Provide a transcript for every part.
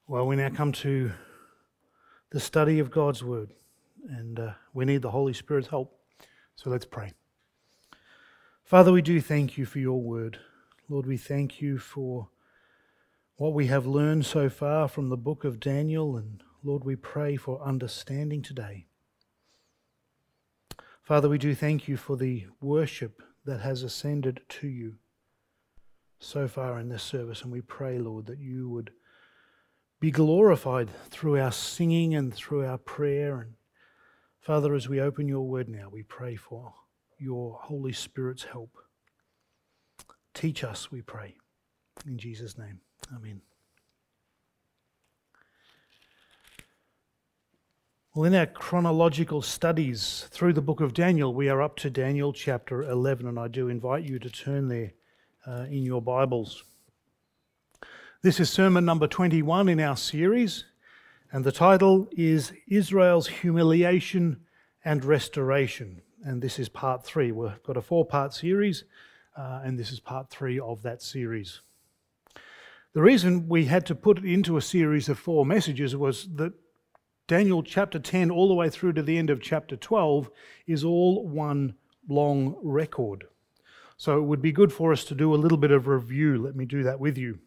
Well, we now come to the study of God's Word, and we need the Holy Spirit's help. So let's pray. Father, we do thank you for your Word. Lord, we thank you for what we have learned so far from the book of Daniel, and Lord, we pray for understanding today. Father, we do thank you for the worship that has ascended to you so far in this service, and we pray, Lord, that you would be glorified through our singing and through our prayer. And Father, as we open your word now, we pray for your Holy Spirit's help. Teach us, we pray. In Jesus' name, amen. Well, in our chronological studies through the book of Daniel, we are up to Daniel chapter 11, and I do invite you to turn there in your Bibles. This is sermon number 21 in our series, and the title is Israel's Humiliation and Restoration. And this is part 3. We've got a 4-part series, and this is part 3 of that series. The reason we had to put it into a series of 4 messages was that Daniel chapter 10 all the way through to the end of chapter 12 is all one long record. So it would be good for us to do a little bit of review. Let me do that with you.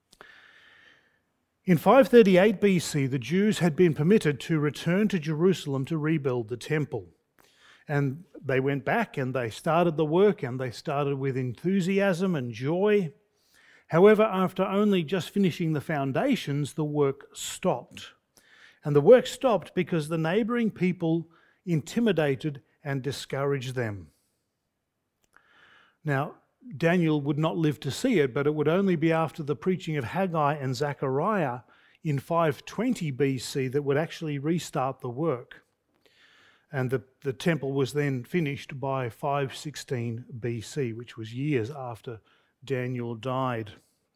In 538 BC, the Jews had been permitted to return to Jerusalem to rebuild the temple. And they went back and they started the work, and they started with enthusiasm and joy. However, after only just finishing the foundations, the work stopped. And the work stopped because the neighbouring people intimidated and discouraged them. Now, Daniel would not live to see it, but it would only be after the preaching of Haggai and Zechariah in 520 BC that would actually restart the work. And the temple was then finished by 516 BC, which was years after Daniel died.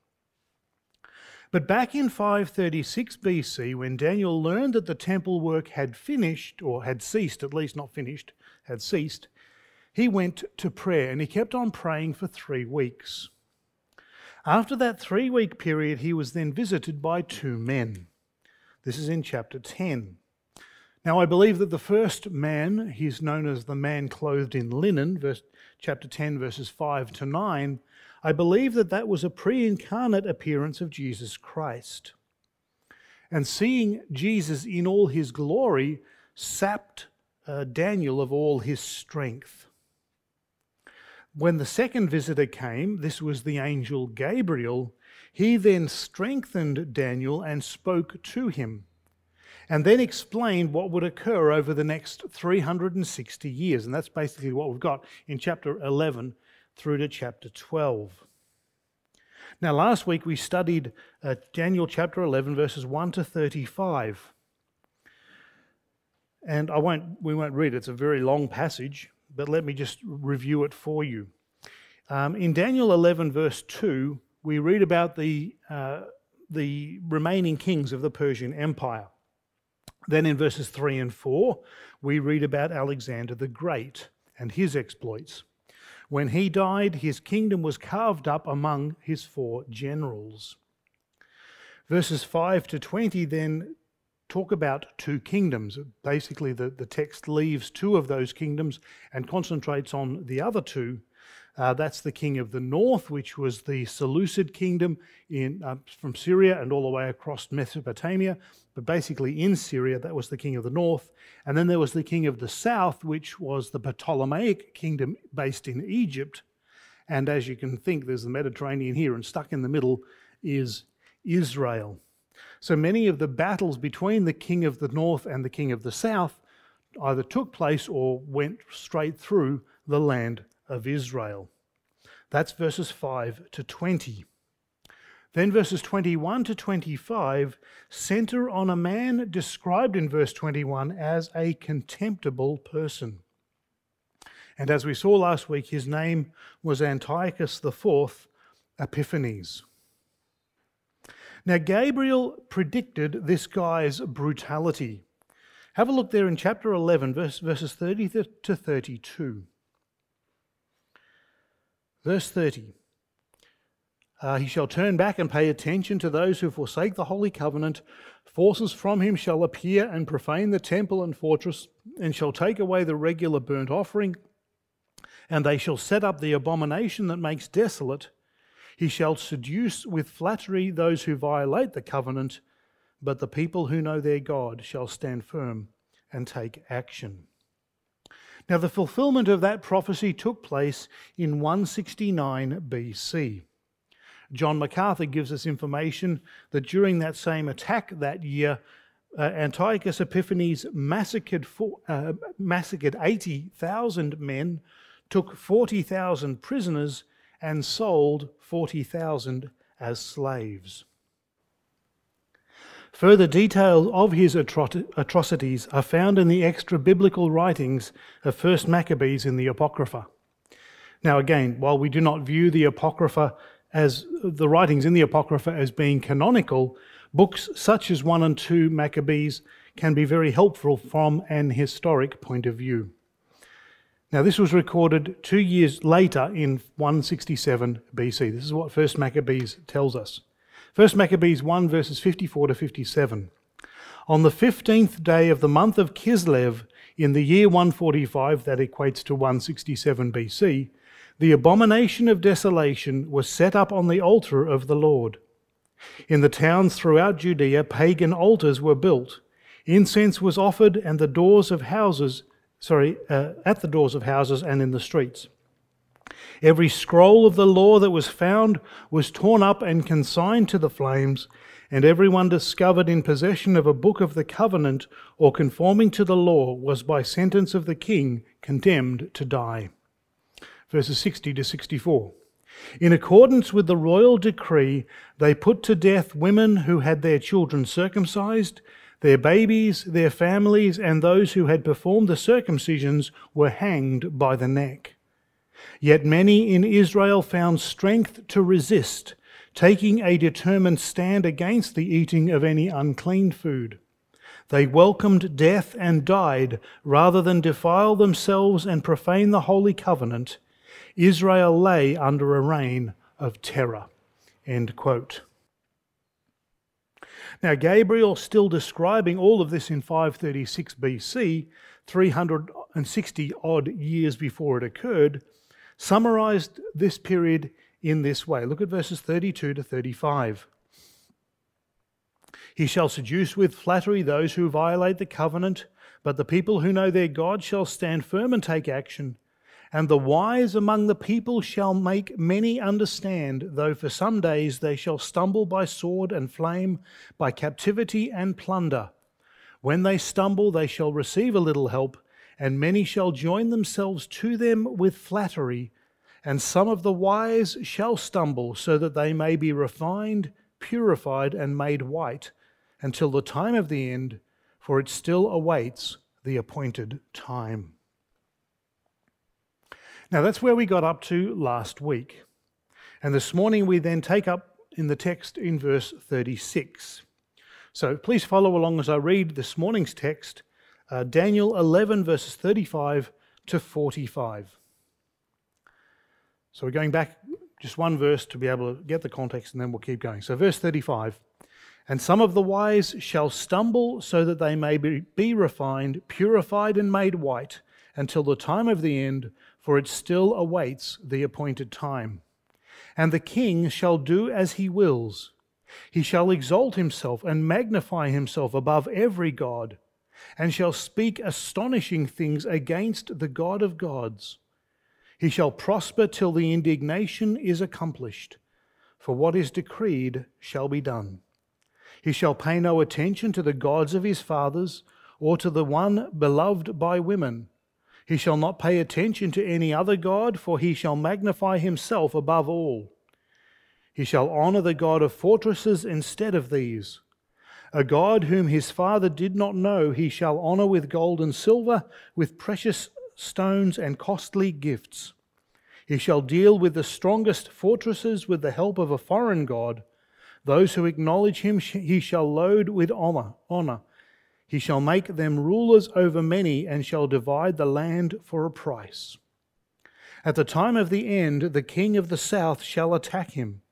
But back in 536 BC, when Daniel learned that the temple work had finished, or had ceased, at least not finished, had ceased, he went to prayer, and he kept on praying for 3 weeks. After that 3-week period, he was then visited by 2 men. This is in chapter 10. Now, I believe that the first man, he's known as the man clothed in linen, chapter 10, verses 5 to 9, I believe that that was a pre-incarnate appearance of Jesus Christ. And seeing Jesus in all his glory sapped Daniel of all his strength. When the second visitor came, this was the angel Gabriel, he then strengthened Daniel and spoke to him, and then explained what would occur over the next 360 years. And that's basically what we've got in chapter 11 through to chapter 12. Now, last week we studied Daniel chapter 11, verses 1 to 35. And we won't read it, it's a very long passage, but let me just review it for you. In Daniel 11, verse 2, we read about the remaining kings of the Persian Empire. Then in verses 3 and 4, we read about Alexander the Great and his exploits. When he died, his kingdom was carved up among his 4 generals. Verses 5 to 20 then talk about 2 kingdoms. Basically, the text leaves 2 of those kingdoms and concentrates on the other 2. That's the king of the north, which was the Seleucid kingdom from Syria and all the way across Mesopotamia. But basically in Syria, that was the king of the north. And then there was the king of the south, which was the Ptolemaic kingdom based in Egypt. And as you can think, there's the Mediterranean here, and stuck in the middle is Israel. So many of the battles between the king of the north and the king of the south either took place or went straight through the land of Israel. That's verses 5 to 20. Then verses 21 to 25 center on a man described in verse 21 as a contemptible person. And as we saw last week, his name was Antiochus IV Epiphanes. Now, Gabriel predicted this guy's brutality. Have a look there in chapter 11, verses 30 to 32. Verse 30. He shall turn back and pay attention to those who forsake the holy covenant. Forces from him shall appear and profane the temple and fortress, and shall take away the regular burnt offering, and they shall set up the abomination that makes desolate. He shall seduce with flattery those who violate the covenant, but the people who know their God shall stand firm and take action. Now the fulfillment of that prophecy took place in 169 BC. John MacArthur gives us information that during that same attack that year, Antiochus Epiphanes massacred 80,000 men, took 40,000 prisoners, and sold 40,000 as slaves. Further details of his atrocities are found in the extra-biblical writings of 1 Maccabees in the Apocrypha. Now again, while we do not view the Apocrypha as the writings in the Apocrypha as being canonical, books such as 1 and 2 Maccabees can be very helpful from an historic point of view. Now this was recorded 2 years later in 167 BC. This is what 1 Maccabees tells us. 1 Maccabees 1 verses 54 to 57. On the 15th day of the month of Kislev, in the year 145, that equates to 167 BC, the abomination of desolation was set up on the altar of the Lord. In the towns throughout Judea, pagan altars were built. Incense was offered at the doors of houses and in the streets. Every scroll of the law that was found was torn up and consigned to the flames, and everyone discovered in possession of a book of the covenant or conforming to the law was by sentence of the king condemned to die. Verses 60 to 64. In accordance with the royal decree, they put to death women who had their children circumcised. Their babies, their families, and those who had performed the circumcisions were hanged by the neck. Yet many in Israel found strength to resist, taking a determined stand against the eating of any unclean food. They welcomed death and died rather than defile themselves and profane the holy covenant. Israel lay under a reign of terror." End quote. Now Gabriel, still describing all of this in 536 BC, 360 odd years before it occurred, summarized this period in this way. Look at verses 32 to 35. "He shall seduce with flattery those who violate the covenant, but the people who know their God shall stand firm and take action. And the wise among the people shall make many understand, though for some days they shall stumble by sword and flame, by captivity and plunder. When they stumble, they shall receive a little help, and many shall join themselves to them with flattery. And some of the wise shall stumble, so that they may be refined, purified, and made white, until the time of the end, for it still awaits the appointed time." Now that's where we got up to last week. And this morning we then take up in the text in verse 36. So please follow along as I read this morning's text, Daniel 11 verses 35 to 45. So we're going back just one verse to be able to get the context, and then we'll keep going. So verse 35. "And some of the wise shall stumble, so that they may be refined, purified, and made white, until the time of the end, for it still awaits the appointed time. And the king shall do as he wills. He shall exalt himself and magnify himself above every god, and shall speak astonishing things against the God of gods. He shall prosper till the indignation is accomplished, for what is decreed shall be done. He shall pay no attention to the gods of his fathers, or to the one beloved by women. He shall not pay attention to any other god, for he shall magnify himself above all. He shall honor the God of fortresses instead of these. A God whom his father did not know he shall honor with gold and silver, with precious stones and costly gifts. He shall deal with the strongest fortresses with the help of a foreign god. Those who acknowledge him he shall load with honor. He shall make them rulers over many, and shall divide the land for a price. At the time of the end, the king of the south shall attack him.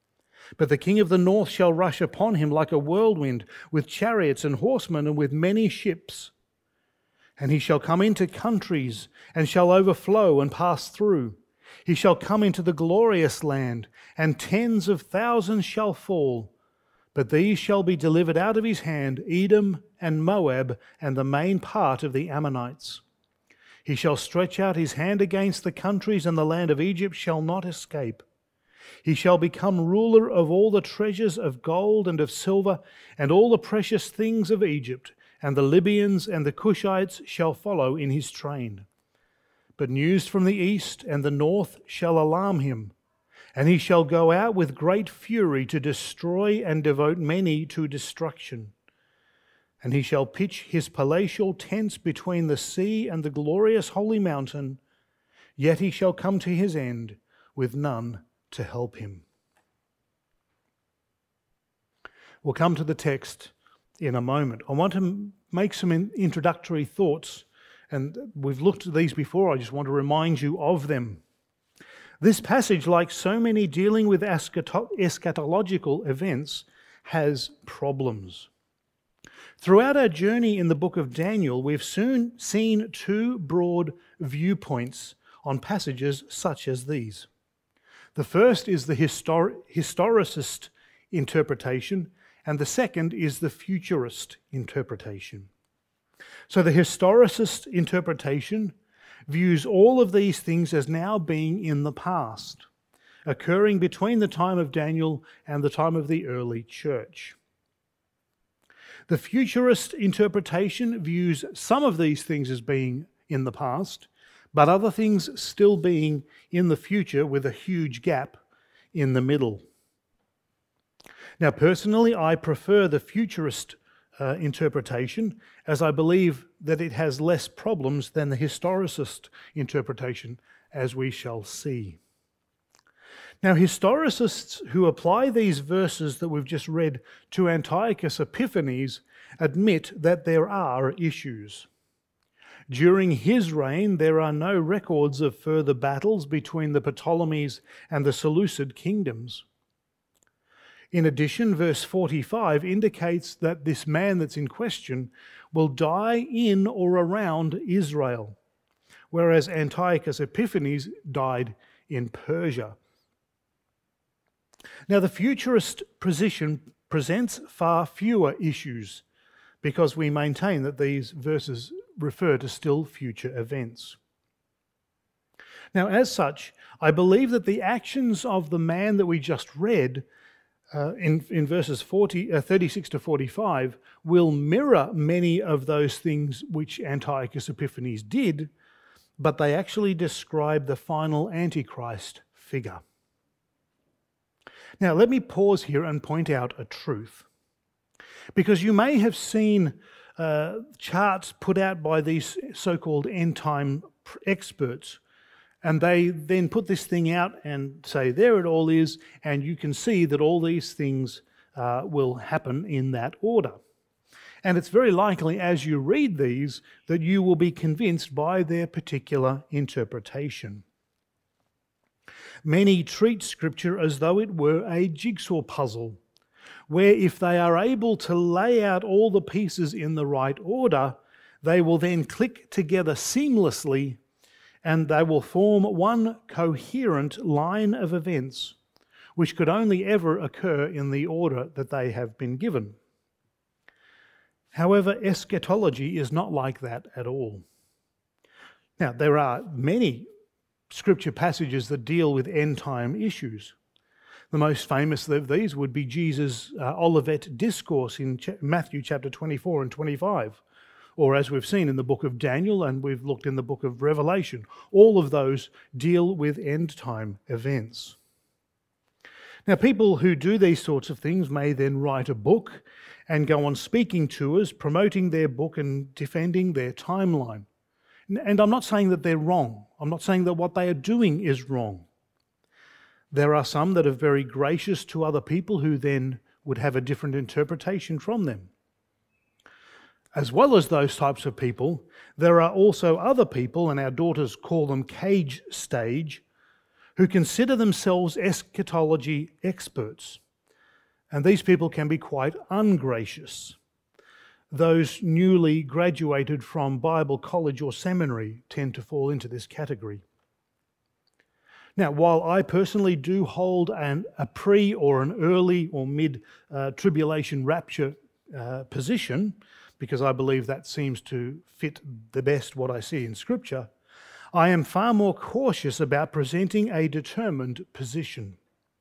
But the king of the north shall rush upon him like a whirlwind, with chariots and horsemen and with many ships. And he shall come into countries and shall overflow and pass through. He shall come into the glorious land, and tens of thousands shall fall. But these shall be delivered out of his hand, Edom and Moab and the main part of the Ammonites. He shall stretch out his hand against the countries, and the land of Egypt shall not escape. He shall become ruler of all the treasures of gold and of silver, and all the precious things of Egypt, and the Libyans and the Cushites shall follow in his train. But news from the east and the north shall alarm him, and he shall go out with great fury to destroy and devote many to destruction. And he shall pitch his palatial tents between the sea and the glorious holy mountain, yet he shall come to his end with none to help him. We'll come to the text in a moment. I want to make some introductory thoughts, and we've looked at these before. I just want to remind you of them. This passage, like so many dealing with eschatological events, has problems. Throughout our journey in the book of Daniel, we've soon seen two broad viewpoints on passages such as these. The first is the historicist interpretation, and the second is the futurist interpretation. So the historicist interpretation views all of these things as now being in the past, occurring between the time of Daniel and the time of the early church. The futurist interpretation views some of these things as being in the past, but other things still being in the future with a huge gap in the middle. Now, personally, I prefer the futurist interpretation, as I believe that it has less problems than the historicist interpretation, as we shall see. Now, historicists who apply these verses that we've just read to Antiochus Epiphanes admit that there are issues. During his reign, there are no records of further battles between the Ptolemies and the Seleucid kingdoms. In addition, verse 45 indicates that this man that's in question will die in or around Israel, whereas Antiochus Epiphanes died in Persia. Now, the futurist position presents far fewer issues because we maintain that these verses refer to still future events. Now, as such, I believe that the actions of the man that we just read in verses 36 to 45 will mirror many of those things which Antiochus Epiphanes did, but they actually describe the final Antichrist figure. Now, let me pause here and point out a truth, because you may have seen charts put out by these so-called end-time experts, and they then put this thing out and say, there it all is, and you can see that all these things will happen in that order. And it's very likely as you read these that you will be convinced by their particular interpretation. Many treat Scripture as though it were a jigsaw puzzle, where if they are able to lay out all the pieces in the right order, they will then click together seamlessly and they will form one coherent line of events which could only ever occur in the order that they have been given. However, eschatology is not like that at all. Now, there are many Scripture passages that deal with end-time issues. The most famous of these would be Jesus' Olivet Discourse in Matthew chapter 24 and 25, or as we've seen in the book of Daniel and we've looked in the book of Revelation. All of those deal with end-time events. Now, people who do these sorts of things may then write a book and go on speaking tours, promoting their book and defending their timeline. And I'm not saying that they're wrong. I'm not saying that what they are doing is wrong. There are some that are very gracious to other people who then would have a different interpretation from them. As well as those types of people, there are also other people, and our daughters call them cage stage, who consider themselves eschatology experts. And these people can be quite ungracious. Those newly graduated from Bible college or seminary tend to fall into this category. Now, while I personally do hold a pre or an early or mid-tribulation rapture position, because I believe that seems to fit the best what I see in Scripture, I am far more cautious about presenting a determined position.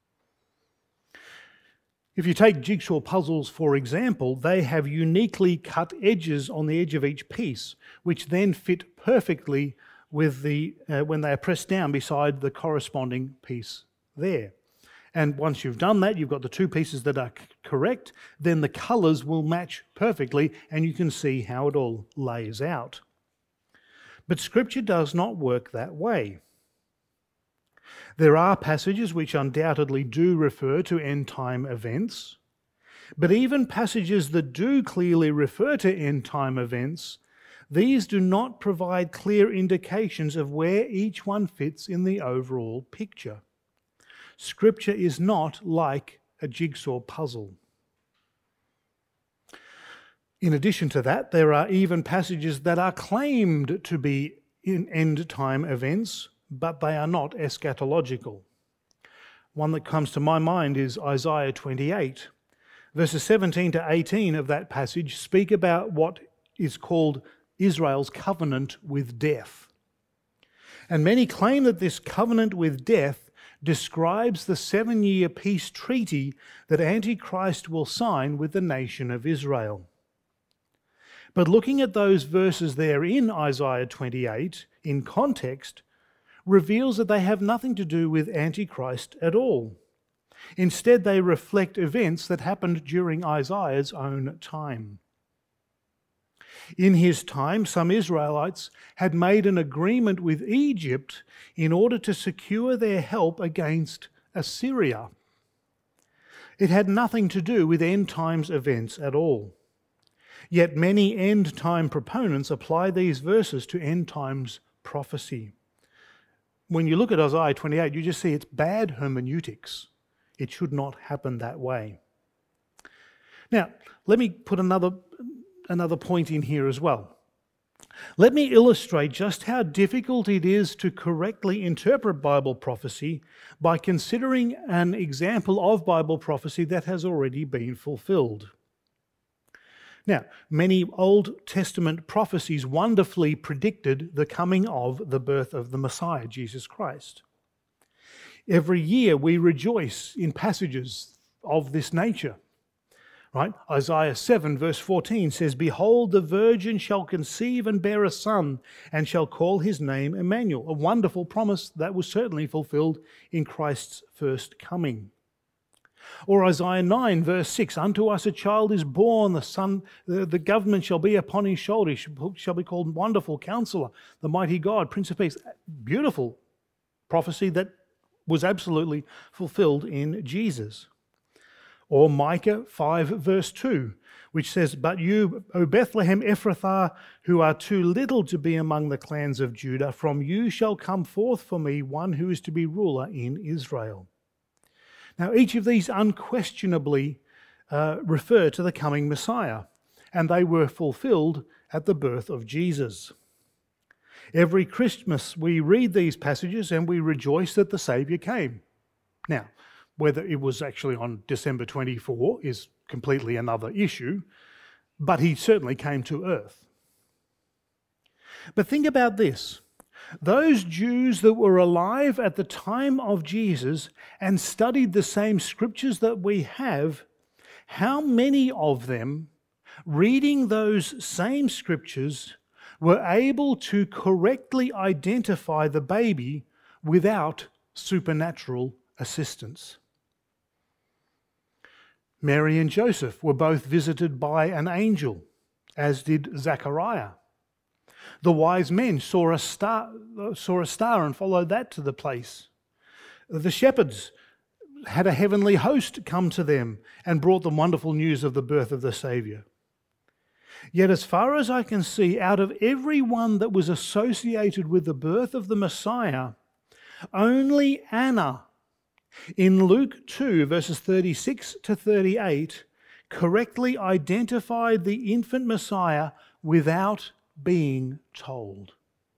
If you take jigsaw puzzles, for example, they have uniquely cut edges on the edge of each piece, which then fit perfectly with when they are pressed down beside the corresponding piece there. And once you've done that, you've got the two pieces that are correct, then the colours will match perfectly and you can see how it all lays out. But Scripture does not work that way. There are passages which undoubtedly do refer to end-time events, but even passages that do clearly refer to end-time events, these do not provide clear indications of where each one fits in the overall picture. Scripture is not like a jigsaw puzzle. In addition to that, there are even passages that are claimed to be in end-time events, but they are not eschatological. One that comes to my mind is Isaiah 28. Verses 17 to 18 of that passage speak about what is called Israel's covenant with death. And many claim that this covenant with death describes the 7-year peace treaty that Antichrist will sign with the nation of Israel. But looking at those verses there in Isaiah 28 in context reveals that they have nothing to do with Antichrist at all. Instead, they reflect events that happened during Isaiah's own time. In his time, some Israelites had made an agreement with Egypt in order to secure their help against Assyria. It had nothing to do with end times events at all. Yet many end time proponents apply these verses to end times prophecy. When you look at Isaiah 28, you just see it's bad hermeneutics. It should not happen that way. Now, let me put another point in here as well. Let me illustrate just how difficult it is to correctly interpret Bible prophecy by considering an example of Bible prophecy that has already been fulfilled. Now, many Old Testament prophecies wonderfully predicted the coming of the birth of the Messiah, Jesus Christ. Every year we rejoice in passages of this nature. Right? Isaiah 7 verse 14 says, "Behold, the virgin shall conceive and bear a son, and shall call his name Emmanuel." A wonderful promise that was certainly fulfilled in Christ's first coming. Or Isaiah 9 verse 6, "Unto us a child is born, the government shall be upon his shoulder, he shall be called Wonderful Counselor, the Mighty God, Prince of Peace." Beautiful prophecy that was absolutely fulfilled in Jesus. Or Micah 5 verse 2, which says, "But you, O Bethlehem Ephrathah, who are too little to be among the clans of Judah, from you shall come forth for me one who is to be ruler in Israel." Now, each of these unquestionably refer to the coming Messiah, and they were fulfilled at the birth of Jesus. Every Christmas we read these passages and we rejoice that the Saviour came. Now, whether it was actually on December 24 is completely another issue, but he certainly came to earth. But think about this. Those Jews that were alive at the time of Jesus and studied the same scriptures that we have, how many of them, reading those same scriptures, were able to correctly identify the baby without supernatural assistance? Mary and Joseph were both visited by an angel, as did Zechariah. The wise men saw a star and followed that to the place. The shepherds had a heavenly host come to them and brought them wonderful news of the birth of the Saviour. Yet as far as I can see, out of everyone that was associated with the birth of the Messiah, only Anna In Luke 2, verses 36 to 38, correctly identified the infant Messiah without being told.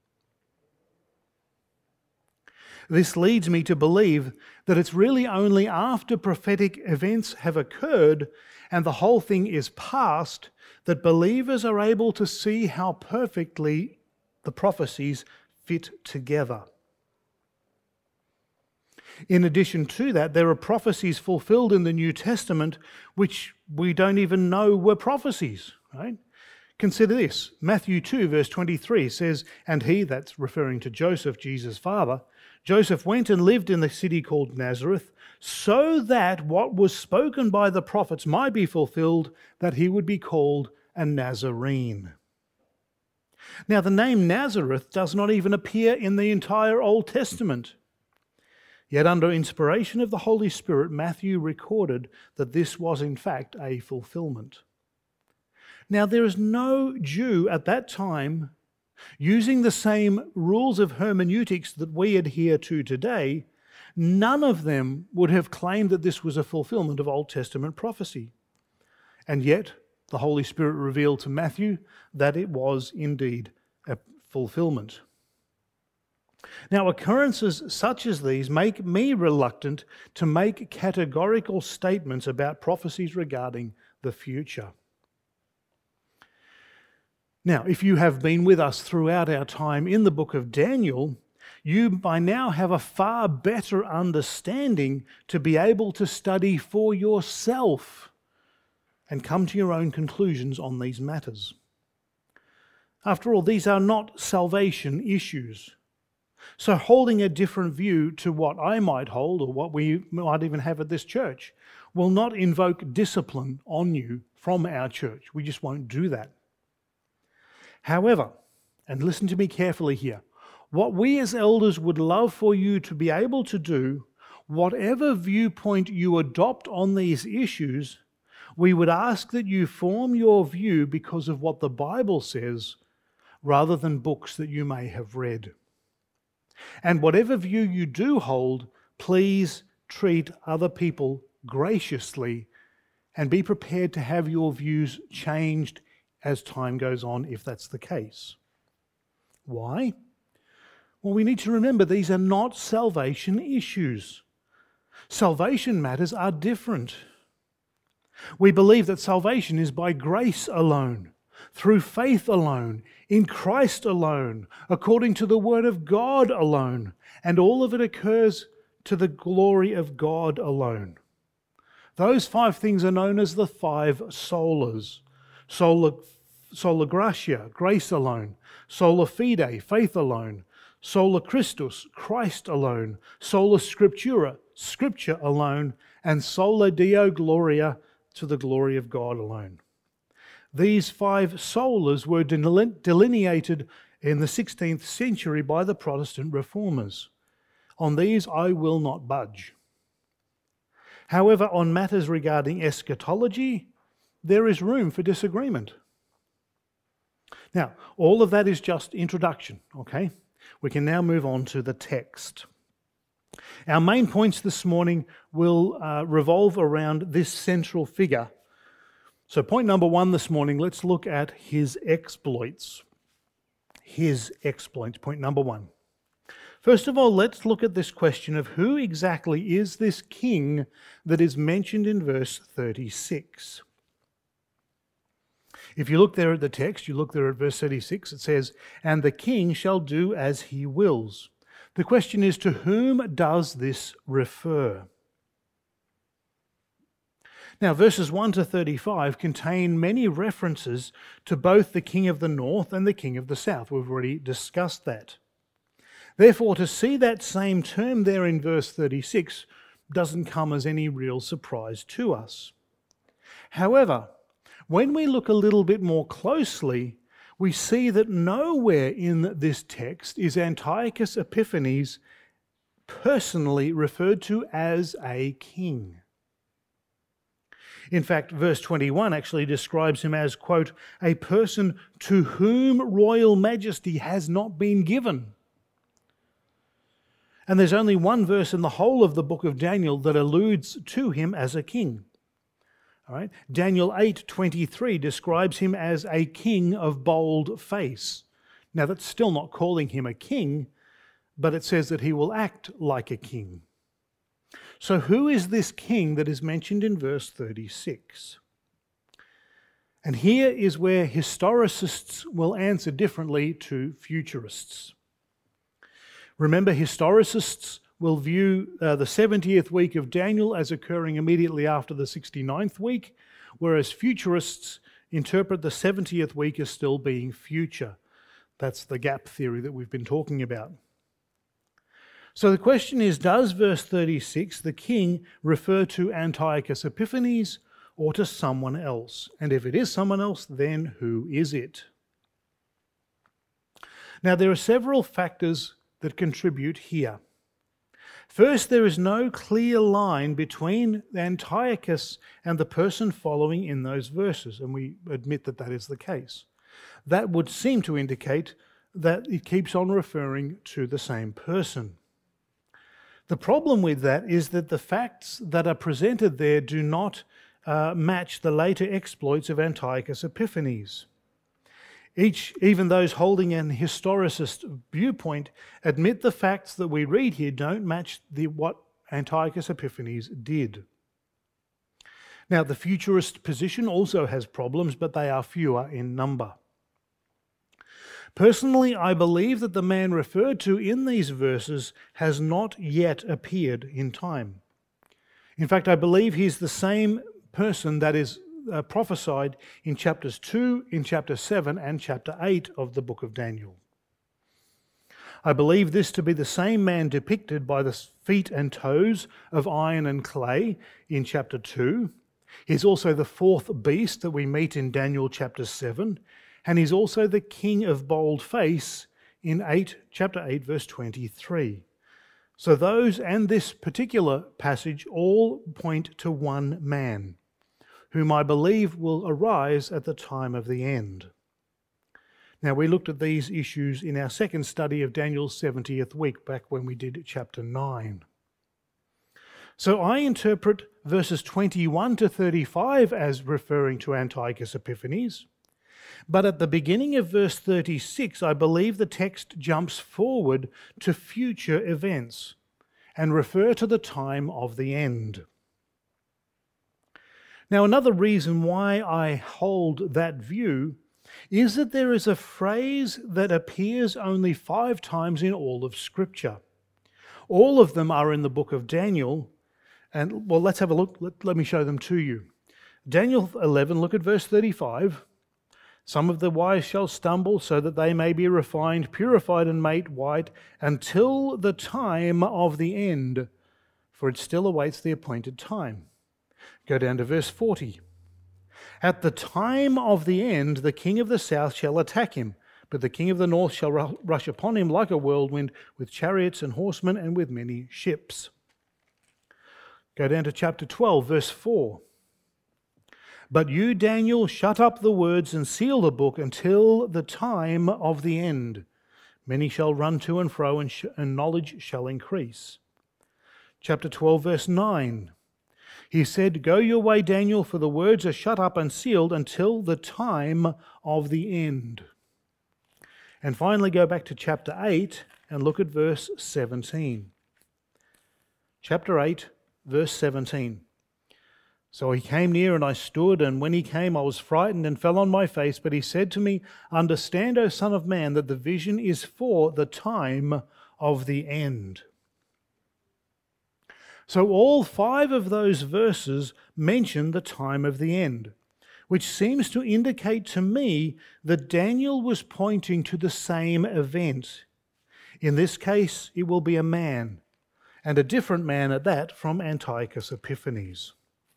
This leads me to believe that it's really only after prophetic events have occurred and the whole thing is past that believers are able to see how perfectly the prophecies fit together. In addition to that, there are prophecies fulfilled in the New Testament which we don't even know were prophecies, right? Consider this. Matthew 2, verse 23 says, "And he," that's referring to Joseph, Jesus' father, "Joseph went and lived in the city called Nazareth, so that what was spoken by the prophets might be fulfilled, that he would be called a Nazarene." Now, the name Nazareth does not even appear in the entire Old Testament. Yet under inspiration of the Holy Spirit, Matthew recorded that this was in fact a fulfillment. Now, there is no Jew at that time using the same rules of hermeneutics that we adhere to today. None of them would have claimed that this was a fulfillment of Old Testament prophecy. And yet, the Holy Spirit revealed to Matthew that it was indeed a fulfillment. Now, occurrences such as these make me reluctant to make categorical statements about prophecies regarding the future. Now, if you have been with us throughout our time in the book of Daniel, you by now have a far better understanding to be able to study for yourself and come to your own conclusions on these matters. After all, these are not salvation issues. So holding a different view to what I might hold or what we might even have at this church will not invoke discipline on you from our church. We just won't do that. However, and listen to me carefully here, what we as elders would love for you to be able to do, whatever viewpoint you adopt on these issues, we would ask that you form your view because of what the Bible says rather than books that you may have read. And whatever view you do hold, please treat other people graciously and be prepared to have your views changed as time goes on if that's the case. Why? Well, we need to remember these are not salvation issues. Salvation matters are different. We believe that salvation is by grace alone, through faith alone, in Christ alone, according to the Word of God alone, and all of it occurs to the glory of God alone. Those 5 things are known as the 5 solas. Sola gratia, grace alone. Sola fide, faith alone. Sola Christus, Christ alone. Sola scriptura, Scripture alone. And sola Deo gloria, to the glory of God alone. These 5 solas were delineated in the 16th century by the Protestant reformers. On these I will not budge. However, on matters regarding eschatology, there is room for disagreement. Now, all of that is just introduction, okay? We can now move on to the text. Our main points this morning will revolve around this central figure. So point number 1 this morning, let's look at his exploits. His exploits, point number 1. First of all, let's look at this question of who exactly is this king that is mentioned in verse 36. If you look there at the text, you look there at verse 36, it says, "And the king shall do as he wills." The question is, to whom does this refer? Now, verses 1 to 35 contain many references to both the king of the north and the king of the south. We've already discussed that. Therefore, to see that same term there in verse 36 doesn't come as any real surprise to us. However, when we look a little bit more closely, we see that nowhere in this text is Antiochus Epiphanes personally referred to as a king. In fact, verse 21 actually describes him as, quote, "a person to whom royal majesty has not been given." And there's only one verse in the whole of the book of Daniel that alludes to him as a king. All right? Daniel 8:23 describes him as a king of bold face. Now that's still not calling him a king, but it says that he will act like a king. So who is this king that is mentioned in verse 36? And here is where historicists will answer differently to futurists. Remember, historicists will view the 70th week of Daniel as occurring immediately after the 69th week, whereas futurists interpret the 70th week as still being future. That's the gap theory that we've been talking about. So the question is, does verse 36, the king, refer to Antiochus Epiphanes or to someone else? And if it is someone else, then who is it? Now, there are several factors that contribute here. First, there is no clear line between Antiochus and the person following in those verses, and we admit that that is the case. That would seem to indicate that it keeps on referring to the same person. The problem with that is that the facts that are presented there do not match the later exploits of Antiochus Epiphanes. Even those holding an historicist viewpoint admit the facts that we read here don't match what Antiochus Epiphanes did. Now, the futurist position also has problems, but they are fewer in number. Personally, I believe that the man referred to in these verses has not yet appeared in time. In fact, I believe he's the same person that is prophesied in chapters 2, in chapter 7, and chapter 8 of the book of Daniel. I believe this to be the same man depicted by the feet and toes of iron and clay in chapter 2. He's also the fourth beast that we meet in Daniel chapter 7, and he's also the king of bold face in chapter 8, verse 23. So those and this particular passage all point to one man, whom I believe will arise at the time of the end. Now, we looked at these issues in our second study of Daniel's 70th week, back when we did chapter 9. So I interpret verses 21 to 35 as referring to Antiochus Epiphanes, but at the beginning of verse 36, I believe the text jumps forward to future events and refer to the time of the end. Now, another reason why I hold that view is that there is a phrase that appears only 5 times in all of Scripture. All of them are in the book of Daniel, and well, let's have a look. Let me show them to you. Daniel 11, look at verse 35. Some of the wise shall stumble so that they may be refined, purified, and made white until the time of the end, for it still awaits the appointed time. Go down to verse 40. At the time of the end, the king of the south shall attack him, but the king of the north shall rush upon him like a whirlwind, with chariots and horsemen and with many ships. Go down to chapter 12, verse 4. But you, Daniel, shut up the words and seal the book until the time of the end. Many shall run to and fro, and knowledge shall increase. Chapter 12, verse 9. He said, Go your way, Daniel, for the words are shut up and sealed until the time of the end. And finally, go back to chapter 8 and look at verse 17. Chapter 8, verse 17. So he came near, and I stood, and when he came, I was frightened and fell on my face. But he said to me, Understand, O Son of Man, that the vision is for the time of the end. So all 5 of those verses mention the time of the end, which seems to indicate to me that Daniel was pointing to the same event. In this case, it will be a man, and a different man at that, from Antiochus Epiphanes.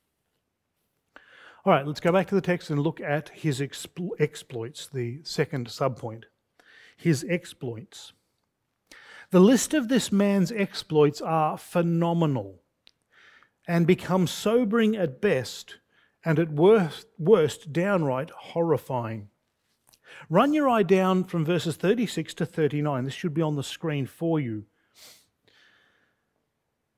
All right, let's go back to the text and look at his exploits, the second subpoint. His exploits. The list of this man's exploits are phenomenal and become sobering at best and at worst downright horrifying. Run your eye down from verses 36 to 39. This should be on the screen for you.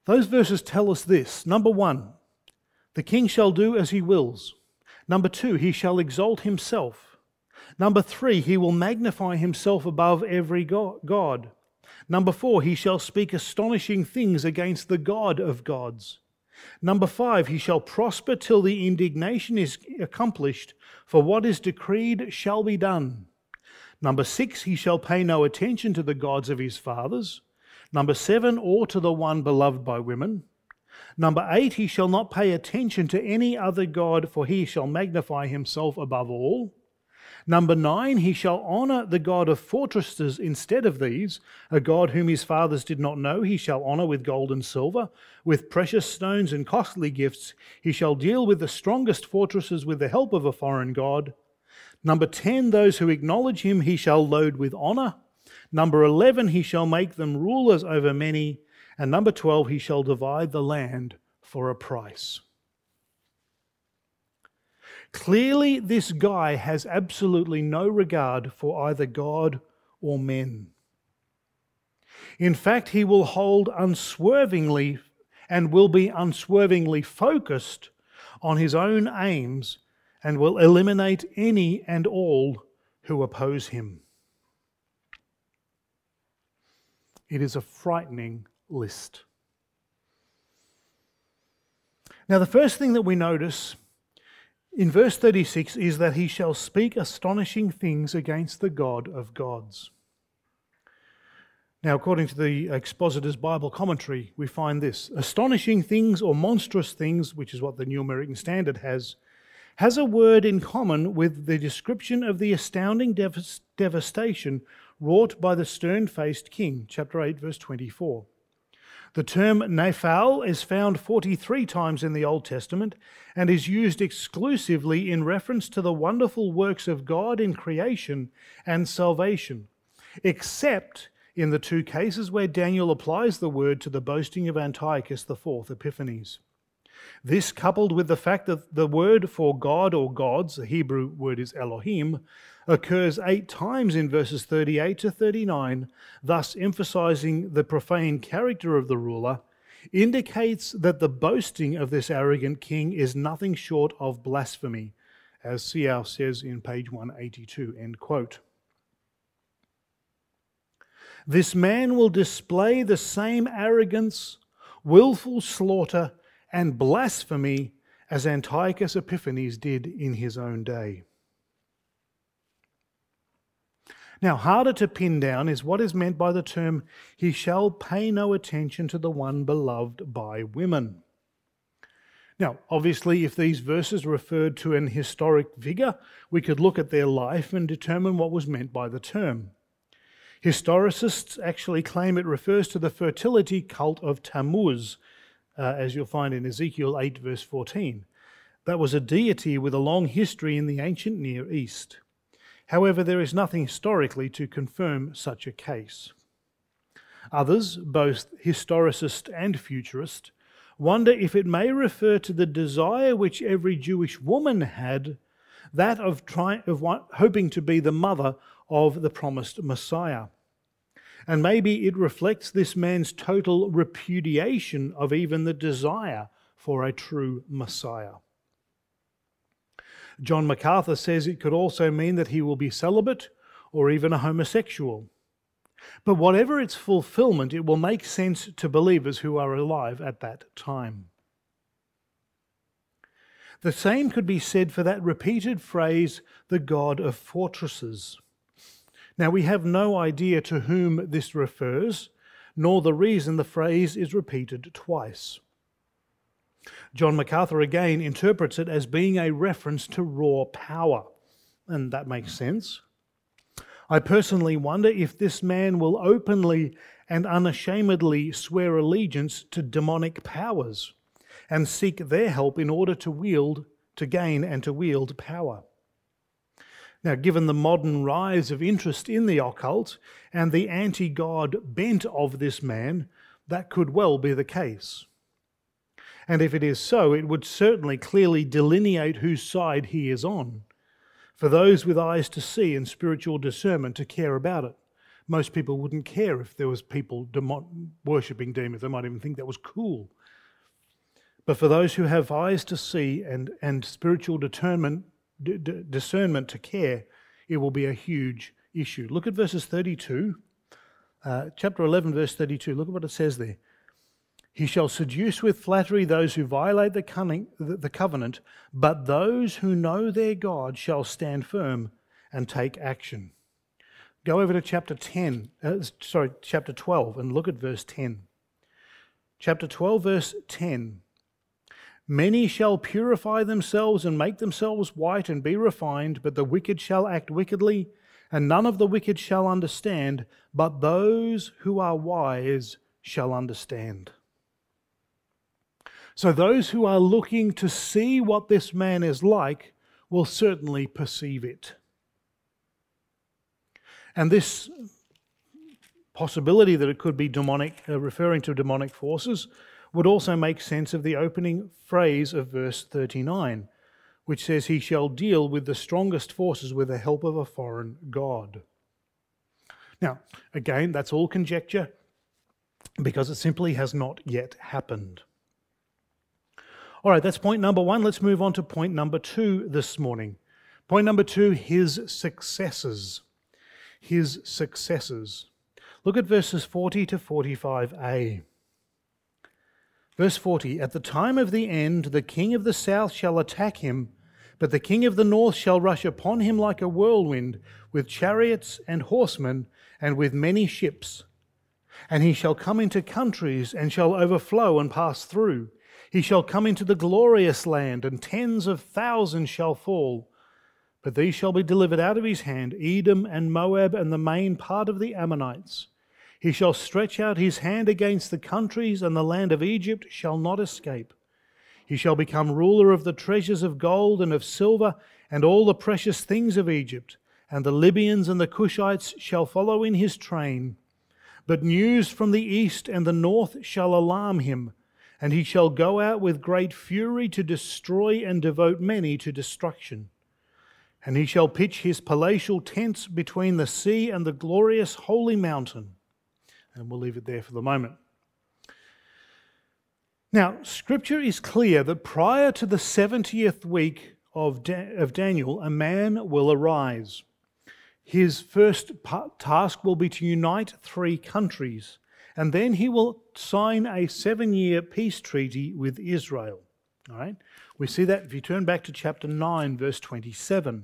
Those verses tell us this. Number 1, the king shall do as he wills. Number 2, he shall exalt himself. Number 3, he will magnify himself above every god. Number 4, he shall speak astonishing things against the God of gods. Number 5, he shall prosper till the indignation is accomplished, for what is decreed shall be done. Number 6, he shall pay no attention to the gods of his fathers. Number 7, or to the one beloved by women. Number 8, he shall not pay attention to any other god, for he shall magnify himself above all. Number 9, he shall honour the god of fortresses instead of these, a god whom his fathers did not know. He shall honour with gold and silver, with precious stones and costly gifts. He shall deal with the strongest fortresses with the help of a foreign god. Number 10, those who acknowledge him he shall load with honour. Number 11, he shall make them rulers over many. And number 12, he shall divide the land for a price. Clearly, this guy has absolutely no regard for either God or men. In fact, he will hold unswervingly and will be unswervingly focused on his own aims and will eliminate any and all who oppose him. It is a frightening list. Now, the first thing that we notice in verse 36 is that he shall speak astonishing things against the God of gods. Now, according to the Expositor's Bible Commentary, we find this: astonishing things or monstrous things, which is what the New American Standard has a word in common with the description of the astounding devastation wrought by the stern-faced king, chapter 8, verse 24. The term Nephal is found 43 times in the Old Testament and is used exclusively in reference to the wonderful works of God in creation and salvation, except in the 2 cases where Daniel applies the word to the boasting of Antiochus IV Epiphanes. This, coupled with the fact that the word for God or gods, the Hebrew word is Elohim, occurs 8 times in verses 38 to 39, thus emphasizing the profane character of the ruler, indicates that the boasting of this arrogant king is nothing short of blasphemy, as Seow says in page 182, end quote. This man will display the same arrogance, willful slaughter, and blasphemy as Antiochus Epiphanes did in his own day. Now, harder to pin down is what is meant by the term, he shall pay no attention to the one beloved by women. Now, obviously, if these verses referred to an historic figure, we could look at their life and determine what was meant by the term. Historicists actually claim it refers to the fertility cult of Tammuz, as you'll find in Ezekiel 8, verse 14. That was a deity with a long history in the ancient Near East. However, there is nothing historically to confirm such a case. Others, both historicist and futurist, wonder if it may refer to the desire which every Jewish woman had, that of hoping to be the mother of the promised Messiah. And maybe it reflects this man's total repudiation of even the desire for a true Messiah. John MacArthur says it could also mean that he will be celibate or even a homosexual. But whatever its fulfillment, it will make sense to believers who are alive at that time. The same could be said for that repeated phrase, the God of fortresses. Now, we have no idea to whom this refers, nor the reason the phrase is repeated twice. John MacArthur again interprets it as being a reference to raw power, and that makes sense. I personally wonder if this man will openly and unashamedly swear allegiance to demonic powers and seek their help in order to gain and to wield power. Now, given the modern rise of interest in the occult and the anti-God bent of this man, that could well be the case. And if it is so, it would certainly clearly delineate whose side he is on, for those with eyes to see and spiritual discernment to care about it. Most people wouldn't care if there was people worshipping demons. They might even think that was cool. But for those who have eyes to see and spiritual discernment to care, it will be a huge issue. Look at verses 32. Chapter 11, verse 32. Look at what it says there. He shall seduce with flattery those who violate the covenant, but those who know their God shall stand firm and take action. Go over to chapter 12 and look at verse 10. Chapter 12, verse 10. Many shall purify themselves and make themselves white and be refined, but the wicked shall act wickedly, and none of the wicked shall understand, but those who are wise shall understand. So those who are looking to see what this man is like will certainly perceive it. And this possibility that it could be demonic, referring to demonic forces, would also make sense of the opening phrase of verse 39, which says, he shall deal with the strongest forces with the help of a foreign god. Now, again, that's all conjecture because it simply has not yet happened. All right, that's point number one. Let's move on to point number two this morning. Point number two, his successors. His successors. Look at verses 40 to 45a. Verse 40, at the time of the end, the king of the south shall attack him, but the king of the north shall rush upon him like a whirlwind, with chariots and horsemen, and with many ships. And he shall come into countries, and shall overflow and pass through. He shall come into the glorious land, and tens of thousands shall fall. But these shall be delivered out of his hand, Edom and Moab and the main part of the Ammonites. He shall stretch out his hand against the countries, and the land of Egypt shall not escape. He shall become ruler of the treasures of gold and of silver, and all the precious things of Egypt. And the Libyans and the Cushites shall follow in his train. But news from the east and the north shall alarm him, and he shall go out with great fury to destroy and devote many to destruction. And he shall pitch his palatial tents between the sea and the glorious holy mountain. And we'll leave it there for the moment. Now, Scripture is clear that prior to the 70th week of Daniel, a man will arise. His first task will be to unite 3 countries, and then he will sign a 7-year peace treaty with Israel. All right? We see that if you turn back to chapter 9, verse 27.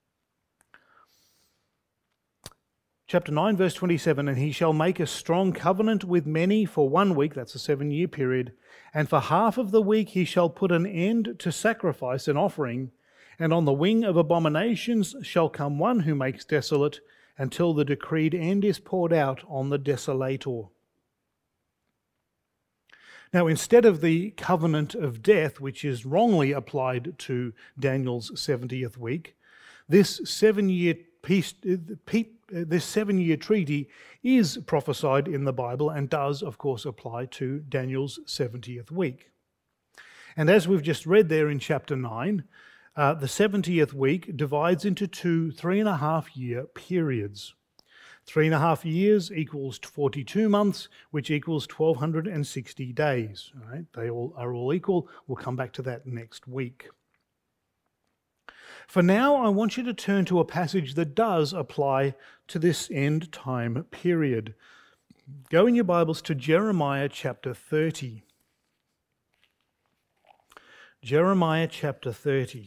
Chapter 9, verse 27, and he shall make a strong covenant with many for 1 week, that's a 7-year period, and for half of the week he shall put an end to sacrifice and offering, and on the wing of abominations shall come one who makes desolate, until the decreed end is poured out on the desolator. Now, instead of the covenant of death, which is wrongly applied to Daniel's 70th week, this 7-year this 7-year treaty is prophesied in the Bible and does, of course, apply to Daniel's 70th week. And as we've just read there in chapter 9, the 70th week divides into 2 3.5-year periods. 3.5 years equals 42 months, which equals 1,260 days. All right? They all are all equal. We'll come back to that next week. For now, I want you to turn to a passage that does apply to this end time period. Go in your Bibles to Jeremiah chapter 30. Jeremiah chapter 30.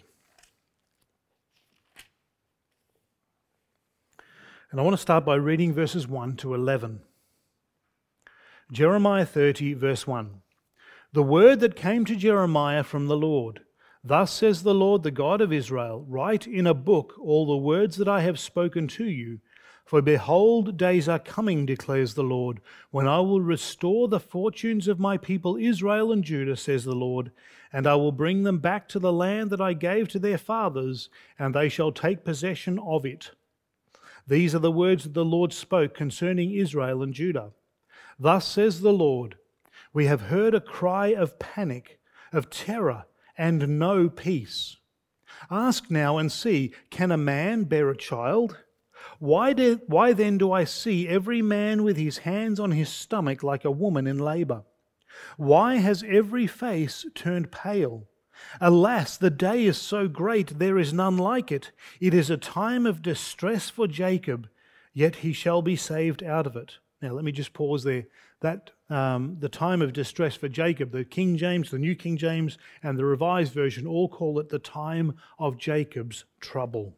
And I want to start by reading verses 1 to 11. Jeremiah 30, verse 1. The word that came to Jeremiah from the Lord. Thus says the Lord, the God of Israel, write in a book all the words that I have spoken to you. For behold, days are coming, declares the Lord, when I will restore the fortunes of my people Israel and Judah, says the Lord, and I will bring them back to the land that I gave to their fathers, and they shall take possession of it. These are the words that the Lord spoke concerning Israel and Judah. Thus says the Lord, we have heard a cry of panic, of terror, and no peace. Ask now and see, can a man bear a child? Why then do I see every man with his hands on his stomach like a woman in labor? Why has every face turned pale? Alas, the day is so great, there is none like it. It is a time of distress for Jacob, yet he shall be saved out of it. Now, let me just pause there. That the time of distress for Jacob, the King James, the New King James, and the Revised Version all call it the time of Jacob's trouble.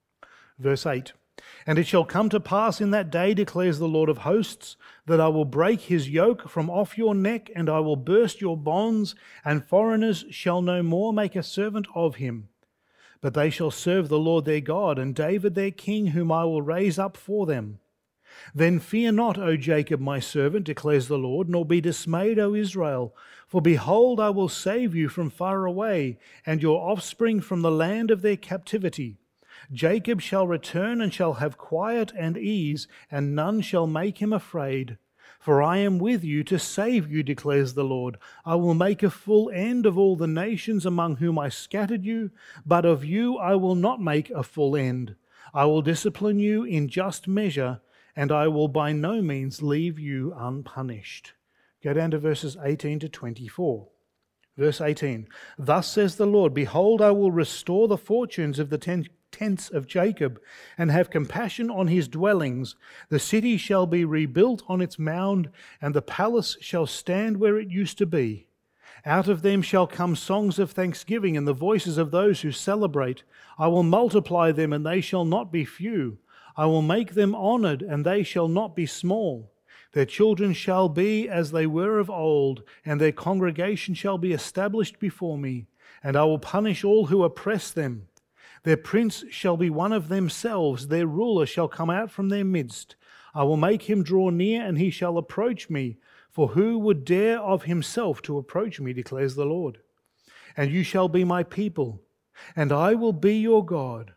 Verse 8. And it shall come to pass in that day, declares the Lord of hosts, that I will break his yoke from off your neck, and I will burst your bonds, and foreigners shall no more make a servant of him. But they shall serve the Lord their God, and David their king, whom I will raise up for them. Then fear not, O Jacob my servant, declares the Lord, nor be dismayed, O Israel. For behold, I will save you from far away, and your offspring from the land of their captivity. Jacob shall return and shall have quiet and ease, and none shall make him afraid. For I am with you to save you, declares the Lord. I will make a full end of all the nations among whom I scattered you, but of you I will not make a full end. I will discipline you in just measure, and I will by no means leave you unpunished. Go down to verses 18 to 24. Verse 18, Thus says the Lord, Behold, I will restore the fortunes of the tents of Jacob, and have compassion on his dwellings. The city shall be rebuilt on its mound, and the palace shall stand where it used to be. Out of them shall come songs of thanksgiving and the voices of those who celebrate. I will multiply them, and they shall not be few. I will make them honored, and they shall not be small. Their children shall be as they were of old, and their congregation shall be established before me, and I will punish all who oppress them. Their prince shall be one of themselves, their ruler shall come out from their midst. I will make him draw near, and he shall approach me. For who would dare of himself to approach me, declares the Lord? And you shall be my people, and I will be your God.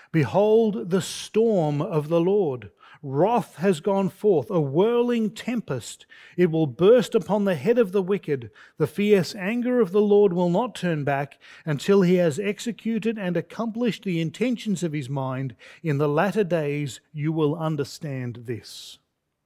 Behold the storm of the Lord. Wrath has gone forth, a whirling tempest. It will burst upon the head of the wicked. The fierce anger of the Lord will not turn back until he has executed and accomplished the intentions of his mind. In the latter days you will understand this.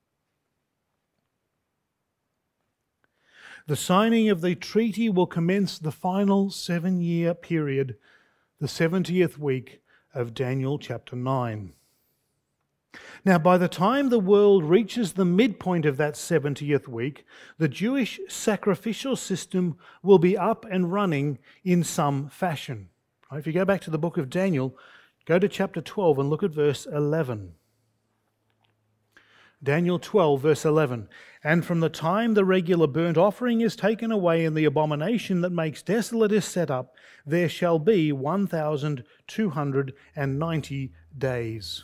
The signing of the treaty will commence the final 7-year period, the 70th week of Daniel chapter 9. Now, by the time the world reaches the midpoint of that 70th week, the Jewish sacrificial system will be up and running in some fashion. If you go back to the book of Daniel, go to chapter 12 and look at verse 11. Daniel 12, verse 11. And from the time the regular burnt offering is taken away and the abomination that makes desolate is set up, there shall be 1,290 days.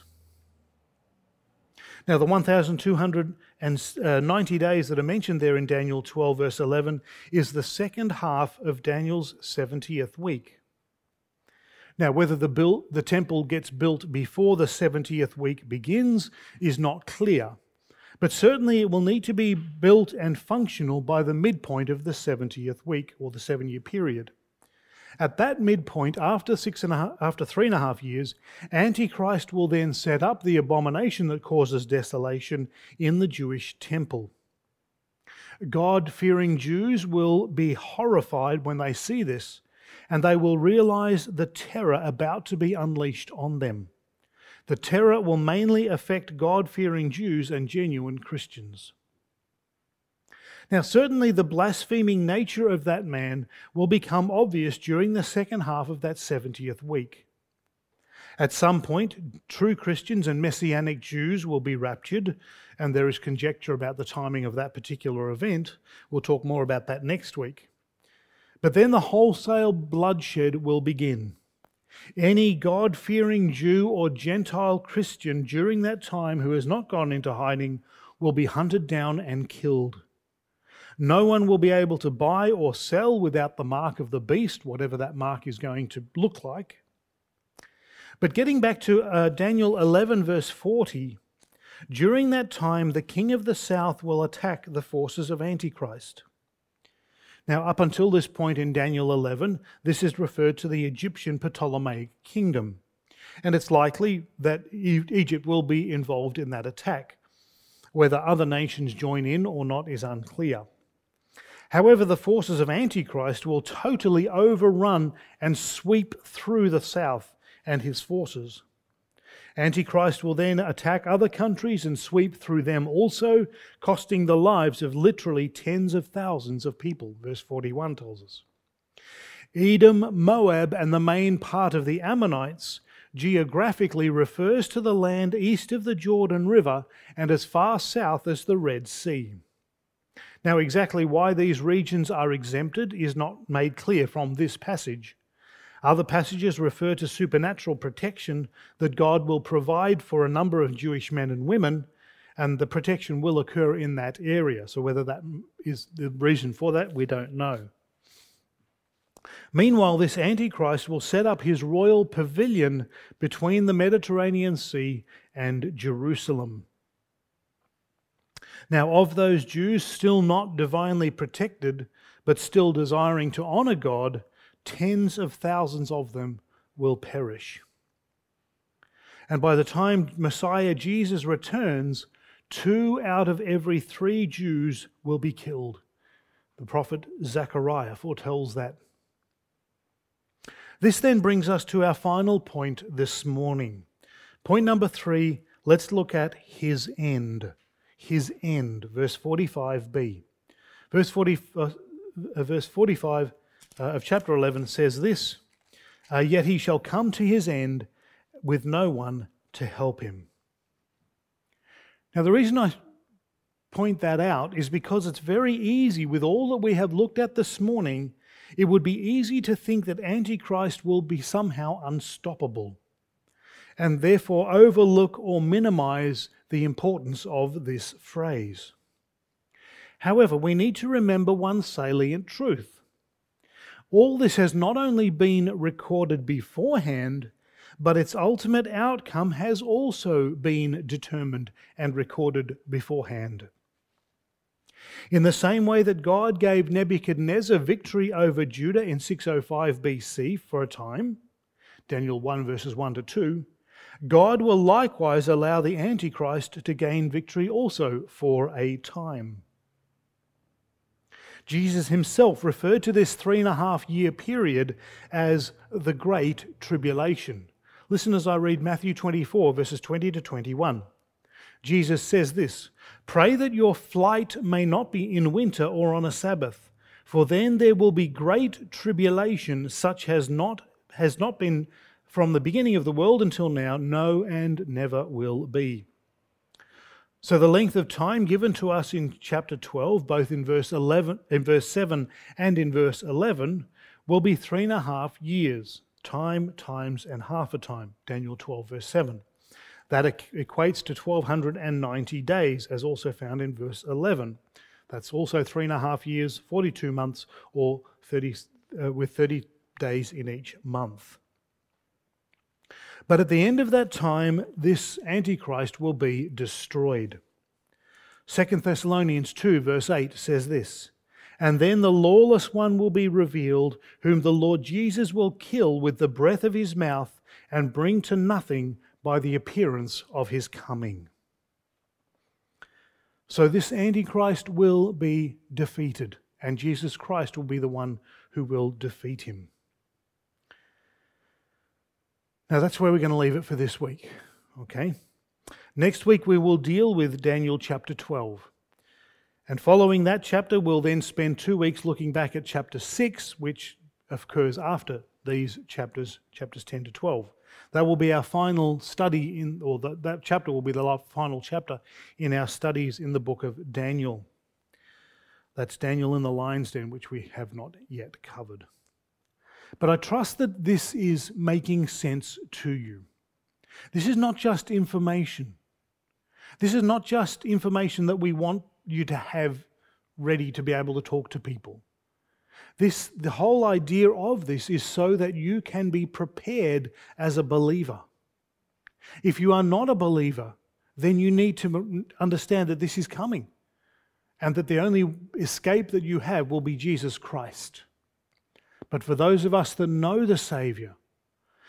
Now, the 1,290 days that are mentioned there in Daniel 12, verse 11, is the second half of Daniel's 70th week. Now, whether the temple gets built before the 70th week begins is not clear, but certainly it will need to be built and functional by the midpoint of the 70th week, or the 7-year period. At that midpoint, after 3.5 years, Antichrist will then set up the abomination that causes desolation in the Jewish temple. God-fearing Jews will be horrified when they see this, and they will realize the terror about to be unleashed on them. The terror will mainly affect God-fearing Jews and genuine Christians. Now, certainly the blaspheming nature of that man will become obvious during the second half of that 70th week. At some point, true Christians and Messianic Jews will be raptured, and there is conjecture about the timing of that particular event. We'll talk more about that next week. But then the wholesale bloodshed will begin. Any God-fearing Jew or Gentile Christian during that time who has not gone into hiding will be hunted down and killed. No one will be able to buy or sell without the mark of the beast, whatever that mark is going to look like. But getting back to Daniel 11, verse 40, during that time the king of the south will attack the forces of Antichrist. Now, up until this point in Daniel 11, this is referred to the Egyptian Ptolemaic kingdom. And it's likely that Egypt will be involved in that attack. Whether other nations join in or not is unclear. However, the forces of Antichrist will totally overrun and sweep through the south and his forces. Antichrist will then attack other countries and sweep through them also, costing the lives of literally tens of thousands of people, verse 41 tells us. Edom, Moab, and the main part of the Ammonites geographically refers to the land east of the Jordan River and as far south as the Red Sea. Now, exactly why these regions are exempted is not made clear from this passage. Other passages refer to supernatural protection that God will provide for a number of Jewish men and women, and the protection will occur in that area. So whether that is the reason for that, we don't know. Meanwhile, this Antichrist will set up his royal pavilion between the Mediterranean Sea and Jerusalem. Now, of those Jews still not divinely protected, but still desiring to honour God, tens of thousands of them will perish. And by the time Messiah Jesus returns, 2 out of every 3 Jews will be killed. The prophet Zechariah foretells that. This then brings us to our final point this morning. Point number 3, let's look at his end. His end, verse 45b. Verse 45 of chapter 11 says this, yet he shall come to his end with no one to help him. Now the reason I point that out is because it's very easy, with all that we have looked at this morning, it would be easy to think that Antichrist will be somehow unstoppable and therefore overlook or minimize the importance of this phrase. However, we need to remember one salient truth. All this has not only been recorded beforehand, but its ultimate outcome has also been determined and recorded beforehand. In the same way that God gave Nebuchadnezzar victory over Judah in 605 BC for a time, Daniel 1 verses 1 to 2, God will likewise allow the Antichrist to gain victory also for a time. Jesus himself referred to this 3.5-year period as the Great Tribulation. Listen as I read Matthew 24 verses 20 to 21. Jesus says this, "Pray that your flight may not be in winter or on a Sabbath, for then there will be great tribulation such as has not been from the beginning of the world until now, no, and never will be." So the length of time given to us in chapter 12, both in verse 7 and in verse 11, will be 3.5 years, time, times, and half a time, Daniel 12 verse 7. That equates to 1,290 days, as also found in verse 11. That's also 3.5 years, 42 months, or 30 days in each month. But at the end of that time, this Antichrist will be destroyed. 2 Thessalonians 2 verse 8 says this, "And then the lawless one will be revealed, whom the Lord Jesus will kill with the breath of his mouth and bring to nothing by the appearance of his coming." So this Antichrist will be defeated, and Jesus Christ will be the one who will defeat him. Now that's where we're going to leave it for this week, okay? Next week we will deal with Daniel chapter 12. And following that chapter, we'll then spend 2 weeks looking back at chapter 6, which occurs after these chapters 10 to 12. That will be our final study, that chapter will be the final chapter in our studies in the book of Daniel. That's Daniel in the lion's den, which we have not yet covered. But I trust that this is making sense to you. This is not just information. This is not just information that we want you to have ready to be able to talk to people. The whole idea of this is so that you can be prepared as a believer. If you are not a believer, then you need to understand that this is coming and that the only escape that you have will be Jesus Christ. But for those of us that know the Saviour,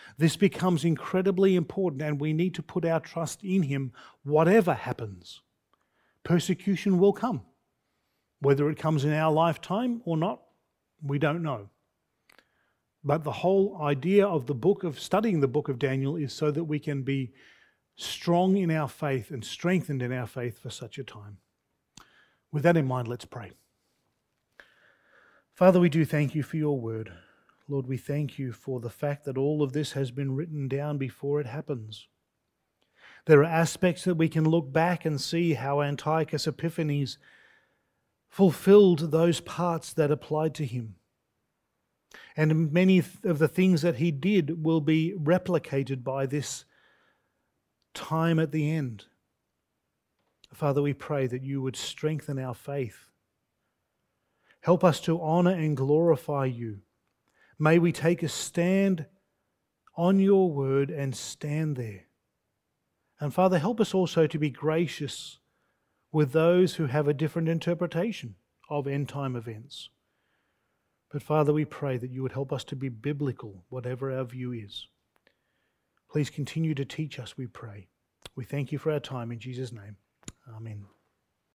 This becomes incredibly important, and we need to put our trust in Him whatever happens. Persecution will come. Whether it comes in our lifetime or not, we don't know. But the whole idea of studying the book of Daniel is so that we can be strong in our faith and strengthened in our faith for such a time. With that in mind, let's pray. Father, we do thank you for your word. Lord, we thank you for the fact that all of this has been written down before it happens. There are aspects that we can look back and see how Antiochus Epiphanes fulfilled those parts that applied to him. And many of the things that he did will be replicated by this time at the end. Father, we pray that you would strengthen our faith. Help us to honor and glorify you. May we take a stand on your word and stand there. And Father, help us also to be gracious with those who have a different interpretation of end-time events. But Father, we pray that you would help us to be biblical, whatever our view is. Please continue to teach us, we pray. We thank you for our time in Jesus' name. Amen.